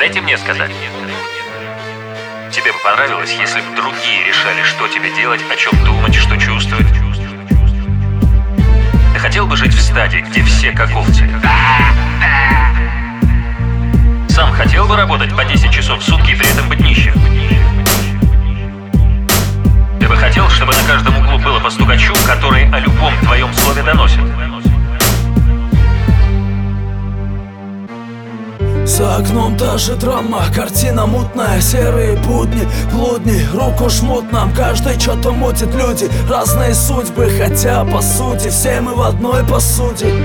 Дайте мне сказать. Тебе бы понравилось, если бы другие решали, что тебе делать, о чем думать, что чувствовать? Ты хотел бы жить в стадии, где все как овцы? Сам хотел бы работать по 10 часов в сутки и при этом быть нищим? Ты бы хотел, чтобы на каждом углу было по стукачу, который о любом твоем слове доносит? За окном та же драма, картина мутная, серые будни, блудни, руку жмут нам, каждый что-то мутит, люди, разные судьбы, хотя по сути все мы в одной посуде.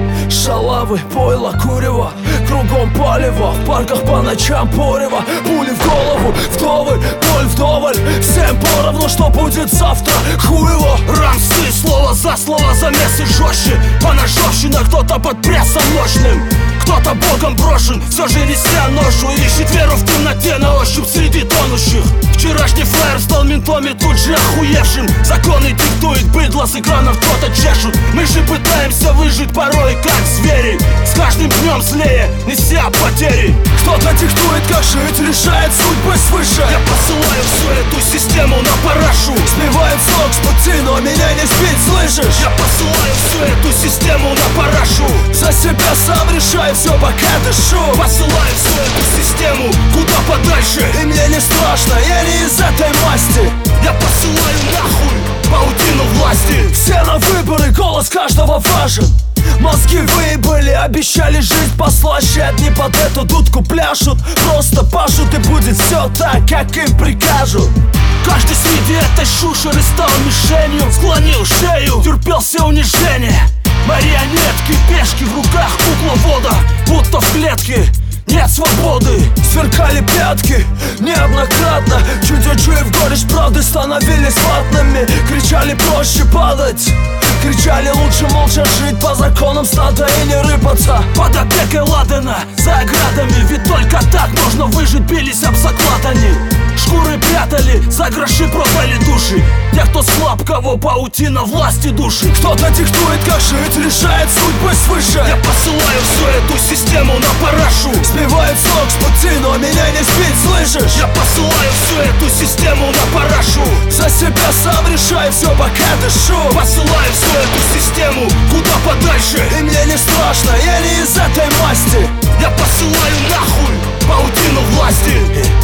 Шалавы, пойло, курево, кругом палево, в парках по ночам порево, пули в голову, вдовы, боль вдоволь, всем поровну, что будет завтра, хуево. Рамсы, слово, замесы жестче, поножовщина, кто-то под прессом мощным, кто-то богом брошен, все же неся ношу, ищет веру в темноте на ощупь среди тонущих. Вчерашний флэр стал ментами тут же охуевшим, законы диктует, быдло с экранов кто-то чешут. Мы же пытаемся выжить порой как звери, с каждым днем злее, неся потери. Кто-то диктует, как жить, решает судьбы свыше. Я посылаю всю эту систему на парашу, сбивает с ног с пути, но меня не сбить, слышишь? Я посылаю всю эту систему на парашу, за себя сам решаю все, пока дышу. Посылаю всю эту систему куда подальше, и мне не страшно, я не из этой масти. Я посылаю нахуй паутину власти. Все на выборы, голос каждого важен. Мозги выебали, обещали жить послаще, одни под эту дудку пляшут, просто пашут, и будет все так, как им прикажут. Каждый среди этой шушеры стал мишенью, склонил шею, терпел все унижения. Марионетки, пешки в руках кукловода, будто в клетке нет свободы. Сверкали пятки неоднократно, чуть учуяв горечь правды, становились ватными. Кричали проще падать, кричали лучше молча жить по законам стада и не рыпаться. Под опекой Ладена, за оградами, ведь только так можно выжить, бились об заклад они. Шкуры прятали, за гроши продали души. Те, кто слаб, кого паутина власти души. Кто-то диктует, как жить, решает судьбы свыше. Я посылаю всю эту систему на парашу, сбивает с ног с пути, но меня не сбить, слышишь? Я посылаю всю эту систему на парашу, за себя сам решаю все, пока дышу. Посылаю всю эту систему куда подальше, и мне не страшно, я не из этой масти. Я посылаю нахуй паутину власти.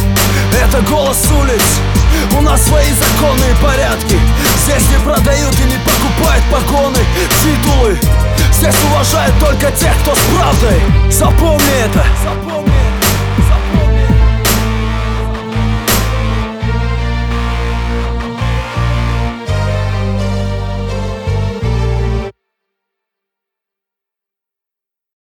Это голос улиц, у нас свои законы и порядки. Здесь не продают и не покупают погоны, титулы. Здесь уважают только тех, кто с правдой. Запомни.